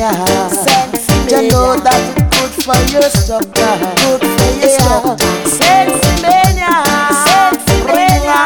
You know that it's good for your structure, good for your structure. Sensimania, sensimania.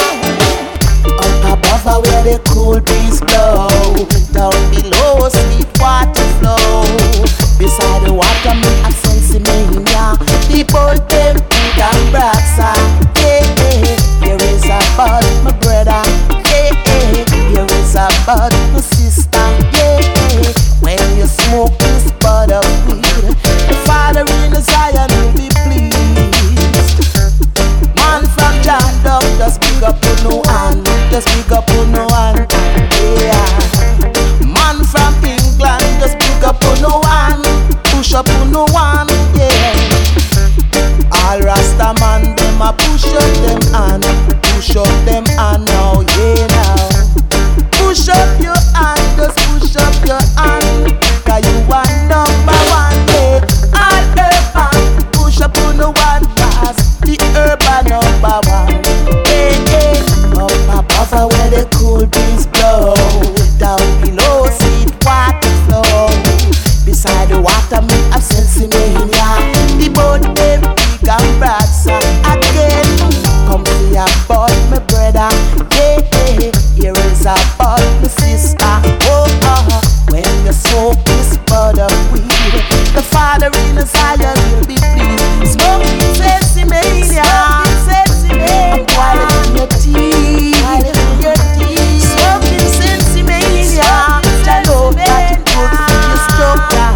Up above where the cool breeze blow, down below sweet water flow. Beside the water me a sensimania. People them big and brassa. Yeah, here is a bud, my brother. Yeah, here is a bud, my sister. Yeah, when you smoke this bud of weed, the Father in the Zion will be pleased. Man from John Dog, just pick up on no one, just pick up on no one. Yeah. Man from England, just pick up on no one, push up on no one. Yeah. All Rasta man, them a push up them hand, push up them hand now. Yeah now. Push up your hand, just push up your hand, 'cause you are number one, yeah. All urban, push up on the one pass, the urban number one, yeah, yeah. Up above where the cool breeze blow, down below sweet water flow. Beside the water me a sensimania. The boat them big and broad, so again. Come see about my brother, yeah, yeah. Here is about my sister, oh, when you smoke this bud of weed, the Father in the Zion will be pleased. Smoking sensimania, I'm quiet in your teeth, smoking sensimania. I know that it's good for your structure,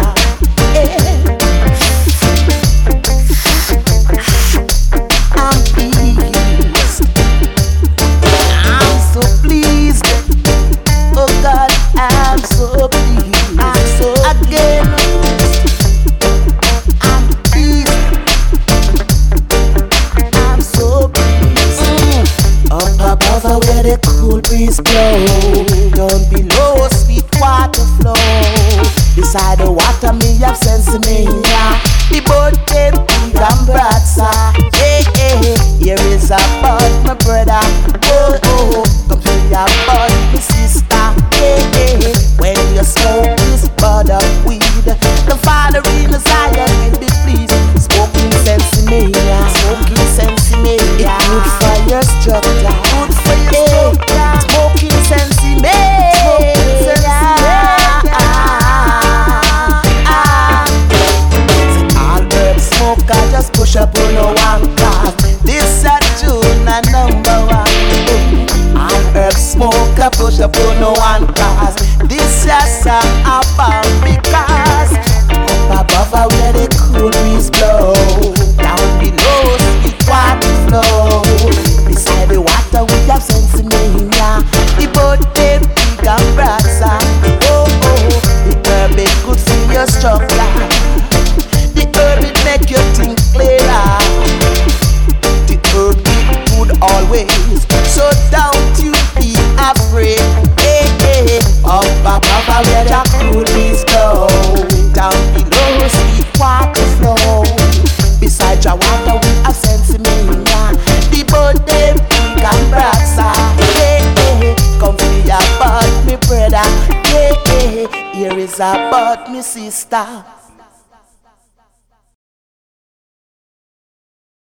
I'm pleased, I'm so pleased. Oh God, I'm so pleased. I'm so again. I'm pleased. I'm so pleased. Up above where the cool breeze blow, down below sweet water flow. Beside the water me have sensimania. The boat them big and broad, sir. Yeah, yeah. Here is a bud, my brother. Oh, oh. Come see a bud, my sister. Yeah, yeah. When you smoke this bud of weed, the Father in the Zion will be pleased. Smoking sensimania, smoking sensimania. It's good for your structure, good for your structure. Smoking sensimania, smoking sensimania. All herb smoker just push up on no one class. This a tune a number one. All herb smoker push up on no one class. This just a about because up above where the cool breeze blow, down below sweet water flow. Beside the water we have sensimania. The boat them big and broad, sir. Oh oh, the herb is good for your structure. The herb it make you think clearer. The herb it good always, so don't you be afraid. Hey, hey. Up above where the cool breeze blow, down below sweet water flow. Beside your water we have sensimania. The boat them big and broad, sir. Hey, hey. Come see about me brother. Hey, hey. Here is about me sister.